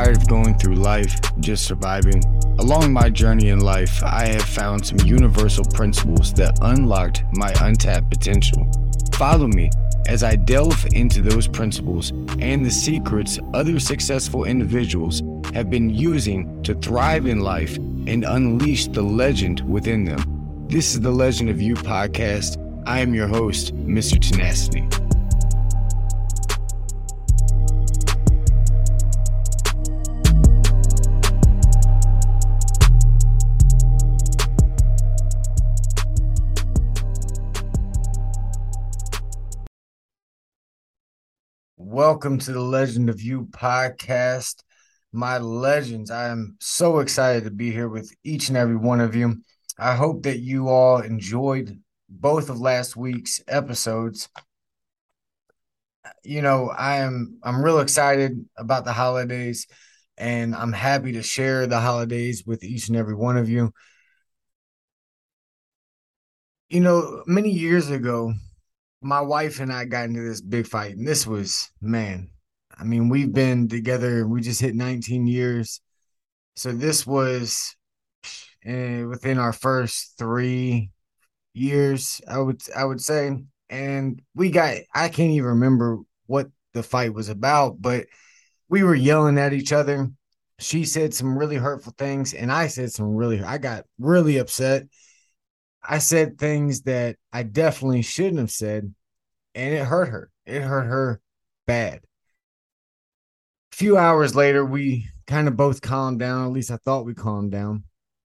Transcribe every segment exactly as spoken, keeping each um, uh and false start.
tired of going through life just surviving? Along my journey in life, I have found some universal principles that unlocked my untapped potential. Follow me as I delve into those principles and the secrets other successful individuals have been using to thrive in life and unleash the legend within them. This is the Legend of You podcast. I am your host, Mister Tenacity. Welcome to the Legend of You podcast. My legends, I am so excited to be here with each and every one of you. I hope that you all enjoyed both of last week's episodes. You know, I am I'm real excited about the holidays, and I'm happy to share the holidays with each and every one of you. You know, many years ago, my wife and I got into this big fight, and this was, man, I mean, we've been together, we just hit nineteen years. So this was uh, within our first three years, I would I would say. And we got, I can't even remember what the fight was about, but we were yelling at each other. She said some really hurtful things, and I said some really, I got really upset. I said things that I definitely shouldn't have said, and it hurt her. It hurt her bad. A few hours later, we kind of both calmed down. At least I thought we calmed down.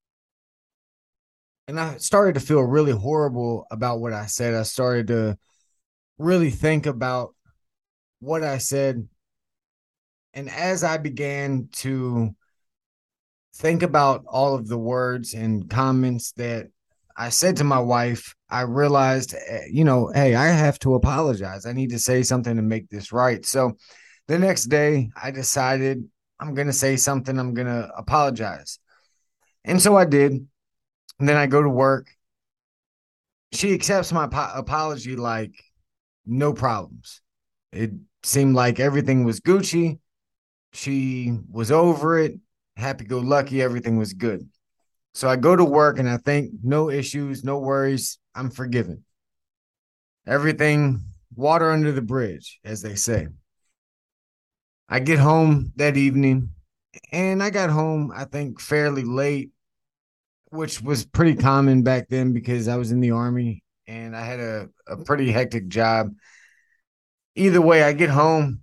And I started to feel really horrible about what I said. I started to really think about what I said. And as I began to think about all of the words and comments that I said to my wife, I realized, you know, hey, I have to apologize. I need to say something to make this right. So the next day, I decided I'm going to say something. I'm going to apologize. And so I did. And then I go to work. She accepts my po- apology like no problems. It seemed like everything was Gucci. She was over it. Happy-go-lucky. Everything was good. So I go to work and I think no issues, no worries. I'm forgiven. Everything, water under the bridge, as they say. I get home that evening, and I got home, I think, fairly late, which was pretty common back then because I was in the Army and I had a, a pretty hectic job. Either way, I get home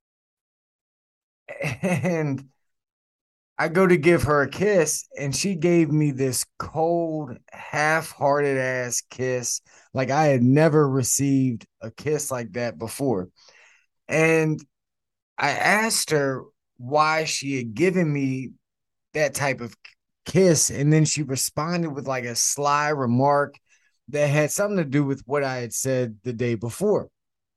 and I go to give her a kiss, and she gave me this cold, half-hearted ass kiss. Like I had never received a kiss like that before. And I asked her why she had given me that type of kiss, and then she responded with like a sly remark that had something to do with what I had said the day before.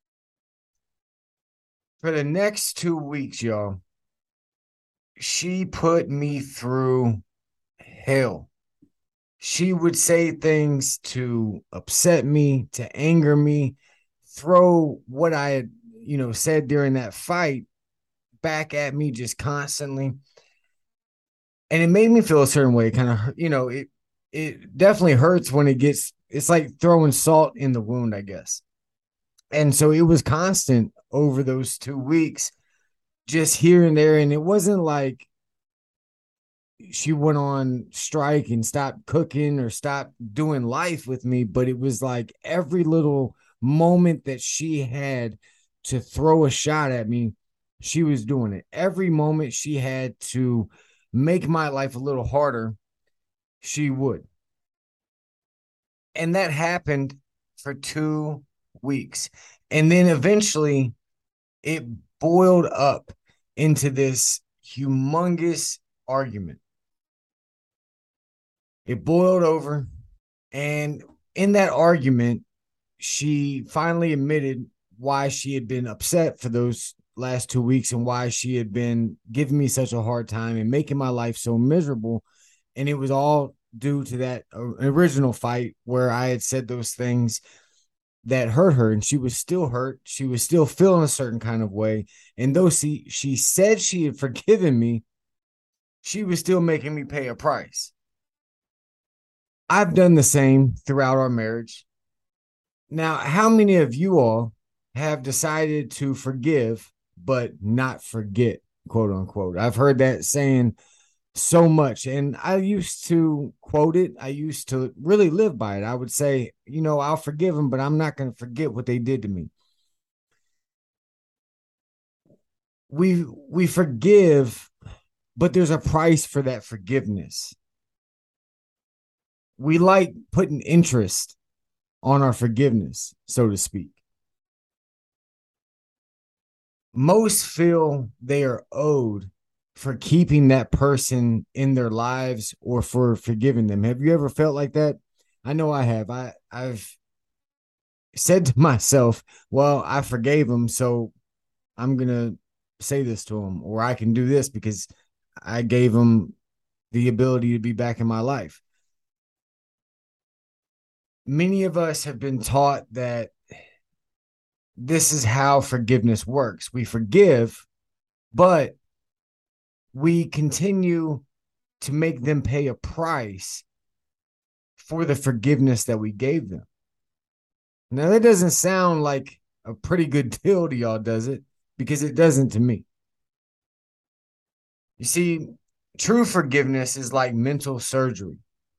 For the next two weeks, y'all, she put me through hell. She would say things to upset me, to anger me, throw what I had, you know, said during that fight back at me just constantly. And it made me feel a certain way. Kind of, you know, it it definitely hurts when it gets, it's like throwing salt in the wound, I guess. And so it was constant over those two weeks. Just here and there. And it wasn't like she went on strike and stopped cooking or stopped doing life with me, but it was like every little moment that she had to throw a shot at me, she was doing it. Every moment she had to make my life a little harder, she would. And that happened for two weeks. And then eventually it boiled up into this humongous argument. It boiled over, and in that argument, she finally admitted why she had been upset for those last two weeks and why she had been giving me such a hard time and making my life so miserable. And it was all due to that original fight where I had said those things that hurt her, and she was still hurt. She was still feeling a certain kind of way. And though she, she said she had forgiven me, she was still making me pay a price. I've done the same throughout our marriage. Now, how many of you all have decided to forgive but not forget, quote unquote? I've heard that saying so much, and I used to quote it. I used to really live by it. I would say, you know, I'll forgive them, but I'm not going to forget what they did to me. We we forgive, but there's a price for that forgiveness. We like putting interest on our forgiveness, so to speak. Most feel they are owed for keeping that person in their lives or for forgiving them. Have you ever felt like that? I know I have. I, I've said to myself, well, I forgave him, so I'm going to say this to him, or I can do this because I gave him the ability to be back in my life. Many of us have been taught that this is how forgiveness works. We forgive, but we continue to make them pay a price for the forgiveness that we gave them. Now, that doesn't sound like a pretty good deal to y'all, does it? Because it doesn't to me. You see, true forgiveness is like mental surgery.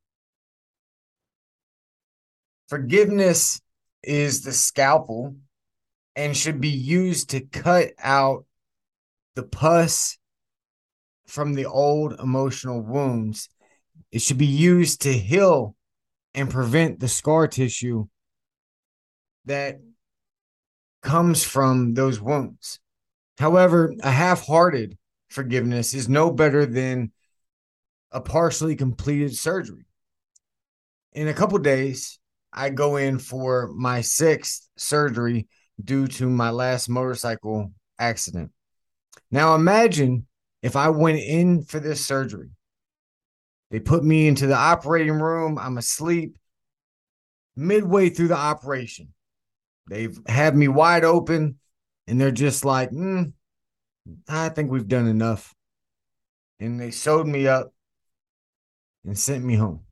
Forgiveness is the scalpel and should be used to cut out the pus from the old emotional wounds. It should be used to heal and prevent the scar tissue that comes from those wounds. However, a half-hearted forgiveness is no better than a partially completed surgery. In a couple days, I go in for my sixth surgery due to my last motorcycle accident. Now imagine if I went in for this surgery. They put me into the operating room. I'm asleep. Midway through the operation, they've had me wide open, and they're just like, mm, I think we've done enough. And they sewed me up and sent me home.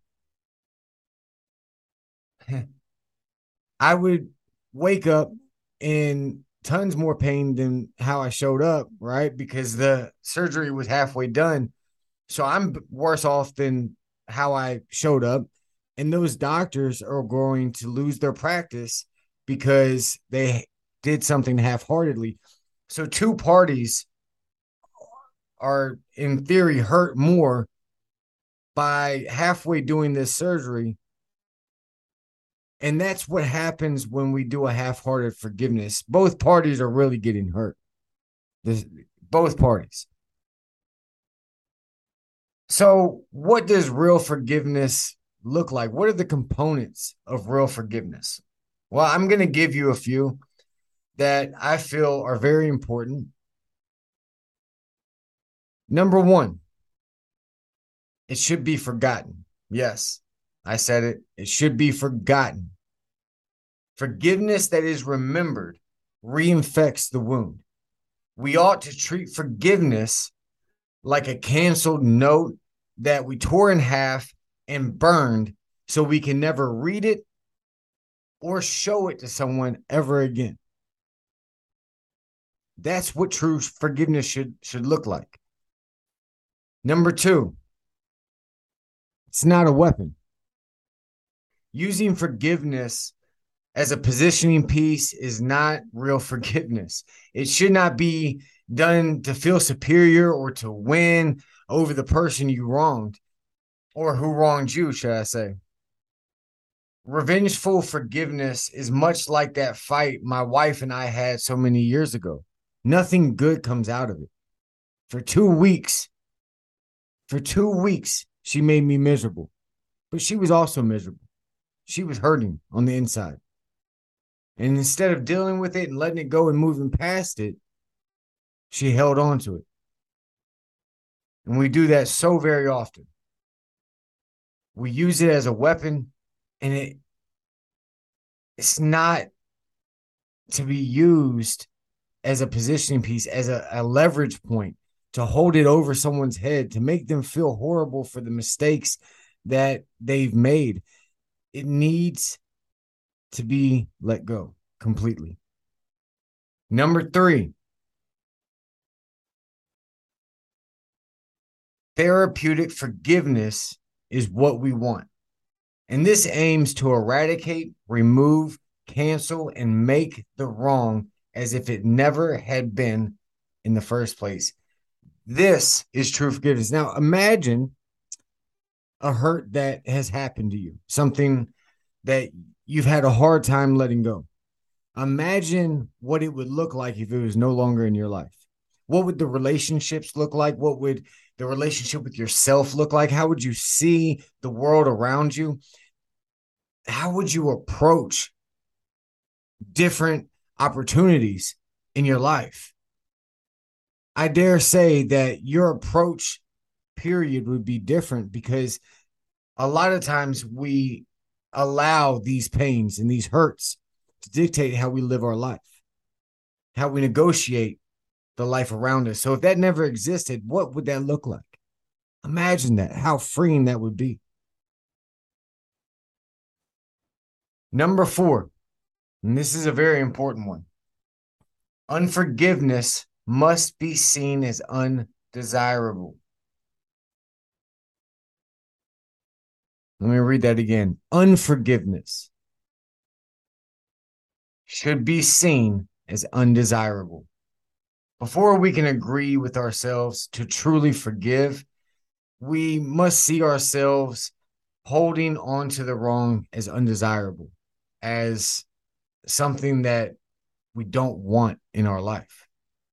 I would wake up in tons more pain than how I showed up, right? Because the surgery was halfway done. So I'm worse off than how I showed up. And those doctors are going to lose their practice because they did something half-heartedly. So two parties are, in theory, hurt more by halfway doing this surgery. And that's what happens when we do a half-hearted forgiveness. Both parties are really getting hurt. This, both parties. So what does real forgiveness look like? What are the components of real forgiveness? Well, I'm going to give you a few that I feel are very important. Number one, it should be forgotten. Yes, I said it. It should be forgotten. Forgiveness that is remembered reinfects the wound. We ought to treat forgiveness like a canceled note that we tore in half and burned so we can never read it or show it to someone ever again. That's what true forgiveness should, should look like. Number two, it's not a weapon. Using forgiveness as a positioning piece is not real forgiveness. It should not be done to feel superior or to win over the person you wronged, or who wronged you, should I say. Revengeful forgiveness is much like that fight my wife and I had so many years ago. Nothing good comes out of it. For two weeks, for two weeks, she made me miserable, but she was also miserable. She was hurting on the inside. And instead of dealing with it and letting it go and moving past it, she held on to it. And we do that so very often. We use it as a weapon, and it it's not to be used as a positioning piece, as a, a leverage point. to hold it over someone's head, to make them feel horrible for the mistakes that they've made. It needs to be let go completely. Number three, therapeutic forgiveness is what we want. And this aims to eradicate, remove, cancel, and make the wrong as if it never had been in the first place. This is true forgiveness. Now, imagine a hurt that has happened to you, something that you've had a hard time letting go. Imagine what it would look like if it was no longer in your life. What would the relationships look like? What would the relationship with yourself look like? How would you see the world around you? How would you approach different opportunities in your life? I dare say that your approach, period, would be different, because a lot of times we allow these pains and these hurts to dictate how we live our life, how we negotiate the life around us. So if that never existed, what would that look like? Imagine that, how freeing that would be. Number four, and this is a very important one. Unforgiveness must be seen as undesirable. Let me read that again. Unforgiveness should be seen as undesirable. Before we can agree with ourselves to truly forgive, we must see ourselves holding on to the wrong as undesirable, as something that we don't want in our life.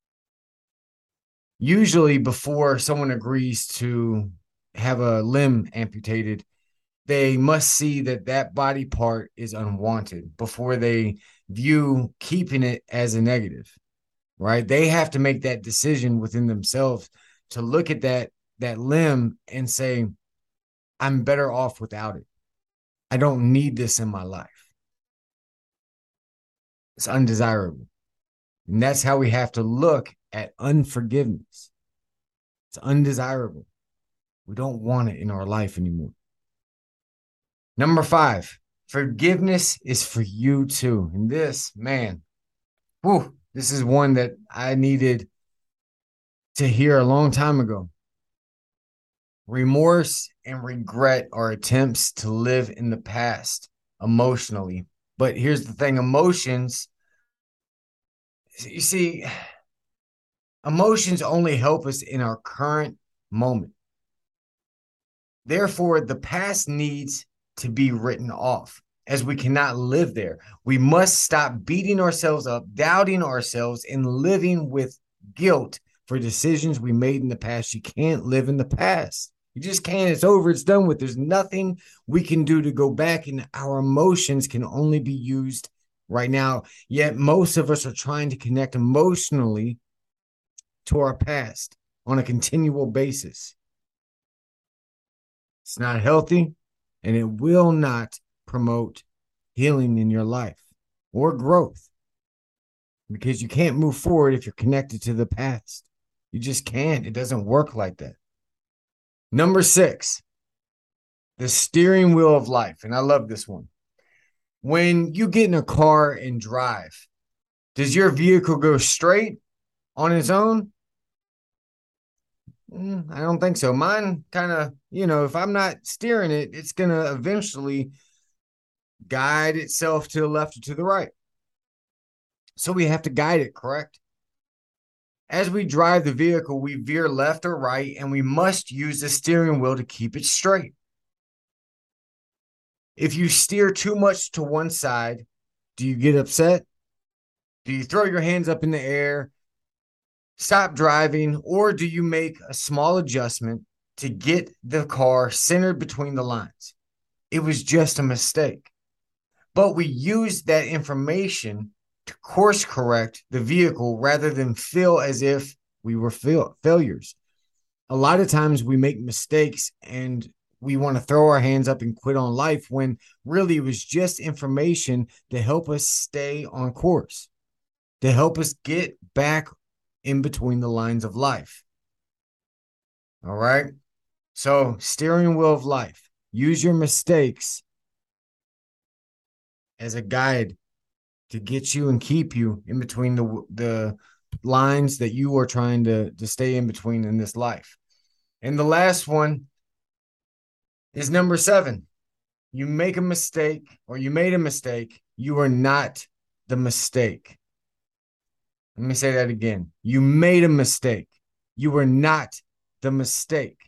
Usually, before someone agrees to have a limb amputated, they must see that that body part is unwanted before they view keeping it as a negative, right? They have to make that decision within themselves to look at that, that limb and say, I'm better off without it. I don't need this in my life. It's undesirable. And that's how we have to look at unforgiveness. It's undesirable. We don't want it in our life anymore. Number five, forgiveness is for you too. And this, man, whew, this is one that I needed to hear a long time ago. Remorse and regret are attempts to live in the past emotionally. But here's the thing, emotions, you see, emotions only help us in our current moment. Therefore, the past needs to be written off, as we cannot live there. We must stop beating ourselves up, doubting ourselves, and living with guilt for decisions we made in the past. You can't live in the past. You just can't. It's over. It's done with. There's nothing we can do to go back, and our emotions can only be used right now. Yet most of us are trying to connect emotionally to our past on a continual basis. It's not healthy, and it will not promote healing in your life or growth, because you can't move forward if you're connected to the past. You just can't. It doesn't work like that. Number six, the steering wheel of life. And I love this one. When you get in a car and drive, does your vehicle go straight on its own? Mm, I don't think so. Mine kind of, you know, if I'm not steering it, it's going to eventually guide itself to the left or to the right. So we have to guide it, correct? As we drive the vehicle, we veer left or right, and we must use the steering wheel to keep it straight. If you steer too much to one side, do you get upset? Do you throw your hands up in the air, stop driving, or do you make a small adjustment to get the car centered between the lines? It was just a mistake. But we used that information to course correct the vehicle rather than feel as if we were fail- failures. A lot of times we make mistakes and we want to throw our hands up and quit on life, when really it was just information to help us stay on course, to help us get back in between the lines of life. All right. So, steering wheel of life. Use your mistakes as a guide to get you and keep you in between the the lines that you are trying to to stay in between in this life. And the last one is number seven. You make a mistake or you made a mistake. You are not the mistake. Let me say that again. You made a mistake. You were not the mistake.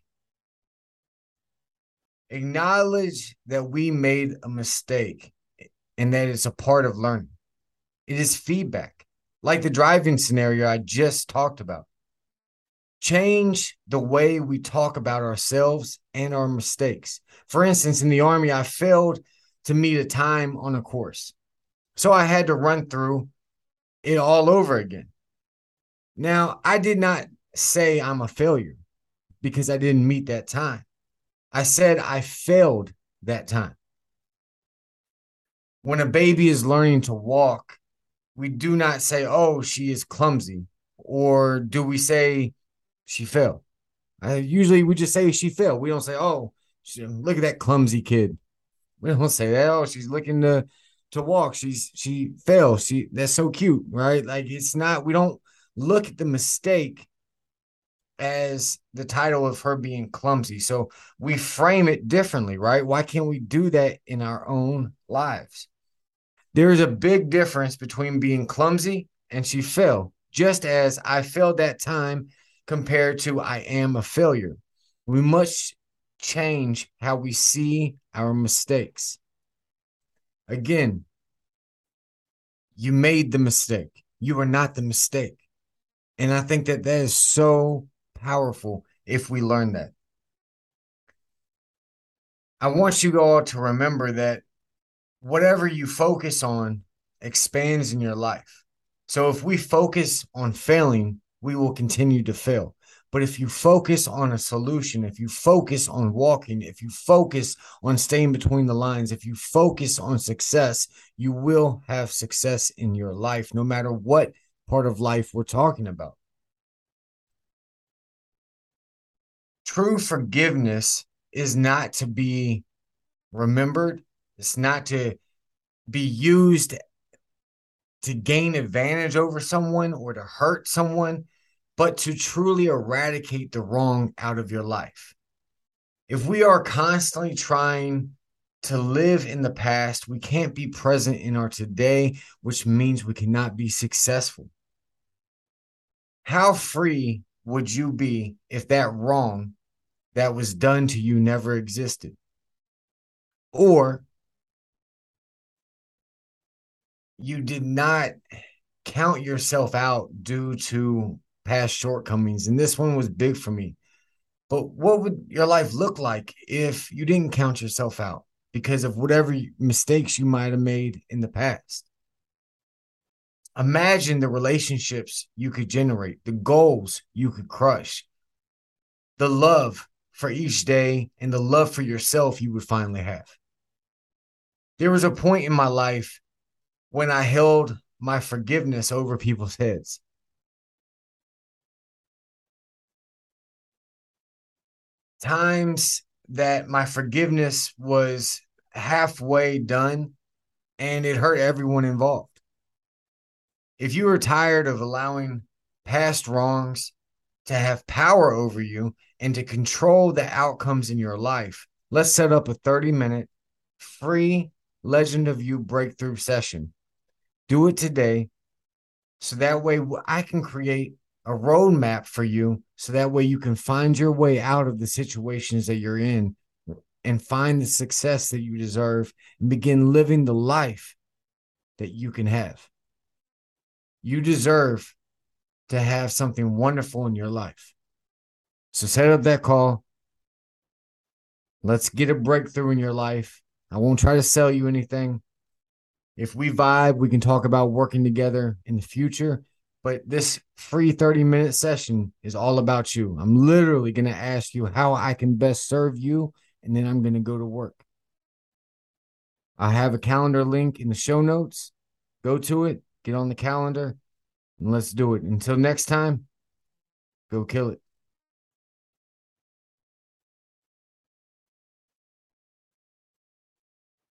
Acknowledge that we made a mistake and that it's a part of learning. It is feedback, like the driving scenario I just talked about. Change the way we talk about ourselves and our mistakes. For instance, in the Army, I failed to meet a time on a course. So I had to run through it all over again. Now, I did not say I'm a failure because I didn't meet that time. I said I failed that time. When a baby is learning to walk, we do not say, oh, she is clumsy, or do we say she fell? Uh, usually we just say she fell. We don't say, oh, she, look at that clumsy kid. We don't say that. Oh, she's looking to to walk. She's she fell. She that's so cute, right? Like it's not. We don't look at the mistake as the title of her being clumsy. So we frame it differently, right? Why can't we do that in our own lives? There's a big difference between being clumsy and she fell, just as I failed that time compared to I am a failure. We must change how we see our mistakes. Again, you made the mistake. You are not the mistake. And I think that that is so powerful if we learn that. I want you all to remember that whatever you focus on expands in your life. So if we focus on failing, we will continue to fail. But if you focus on a solution, if you focus on walking, if you focus on staying between the lines, if you focus on success, you will have success in your life, no matter what part of life we're talking about. True forgiveness is not to be remembered. It's not to be used to gain advantage over someone or to hurt someone, but to truly eradicate the wrong out of your life. If we are constantly trying to live in the past, we can't be present in our today, which means we cannot be successful. How free would you be if that wrong that was done to you never existed? Or you did not count yourself out due to past shortcomings. And this one was big for me. But what would your life look like if you didn't count yourself out because of whatever mistakes you might have made in the past? Imagine the relationships you could generate, the goals you could crush, the love for each day, and the love for yourself you would finally have. There was a point in my life when I held my forgiveness over people's heads. Times that my forgiveness was halfway done and it hurt everyone involved. If you are tired of allowing past wrongs to have power over you and to control the outcomes in your life, let's set up a thirty minute free Legend of You breakthrough session. Do it today so that way I can create a roadmap for you so that way you can find your way out of the situations that you're in and find the success that you deserve and begin living the life that you can have. You deserve to have something wonderful in your life. So set up that call. Let's get a breakthrough in your life. I won't try to sell you anything. If we vibe, we can talk about working together in the future. But this free thirty minute session is all about you. I'm literally going to ask you how I can best serve you, and then I'm going to go to work. I have a calendar link in the show notes. Go to it, get on the calendar, and let's do it. Until next time, go kill it.